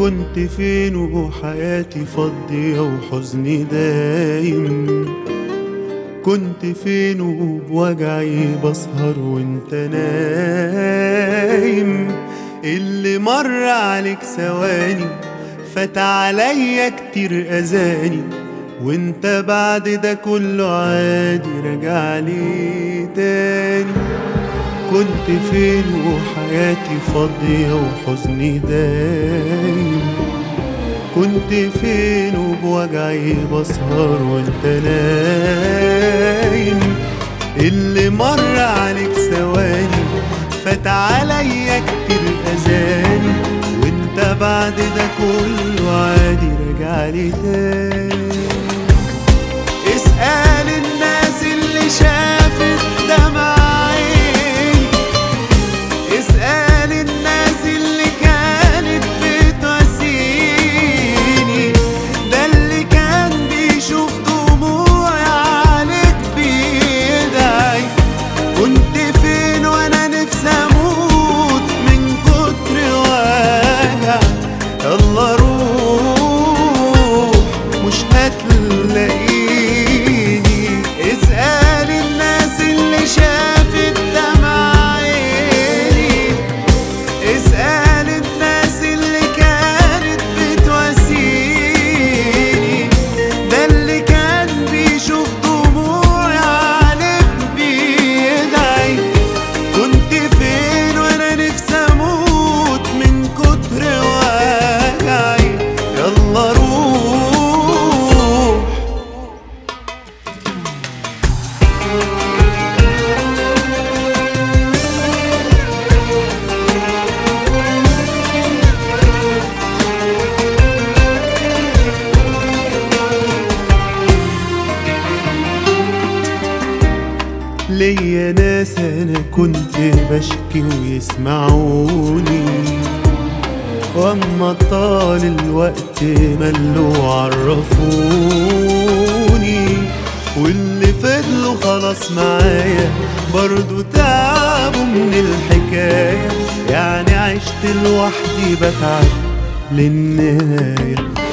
كنت فين وحياتي فاضية وحزني دايم؟ كنت فين وبوجعي بسهر وانت نايم؟ اللي مر عليك ثواني فات عليا كتير أذاني، وانت بعد ده كله عادي راجعلي تاني. كنت فين وحياتي فاضية وحزني دايم؟ كنت فين وبوجعي بسهر وانت نايم؟ اللي مر عليك ثواني فات عليا كتير أذاني، وانت بعد ده كله عادي راجعلي تاني. اسأل الناس اللي شافت دمع عيني، اسأل الناس اللي كانت بتواسيني، ده اللي كان بيشوف دموعي عليك بيدعي. كنت فين وانا نفسي اموت من كتر وجع؟ يلا روح مش هتلاقيني. اسأل الناس اللي شافت دمع عيني، اسأل الناس اللي كانت بتواسيني، ده اللي كان بيشوف دموعي عليك بيدعي. كنت فين وانا نفسي اموت من كتر وجعي؟ يلا روح. ليا ناس انا كنت بشكي ويسمعوني، واما طال الوقت ملوا عرفوني، واللي فضلوا خلاص معايا برضو تعبوا من الحكاية. يعني عشت لوحدي بتعب للنهاية.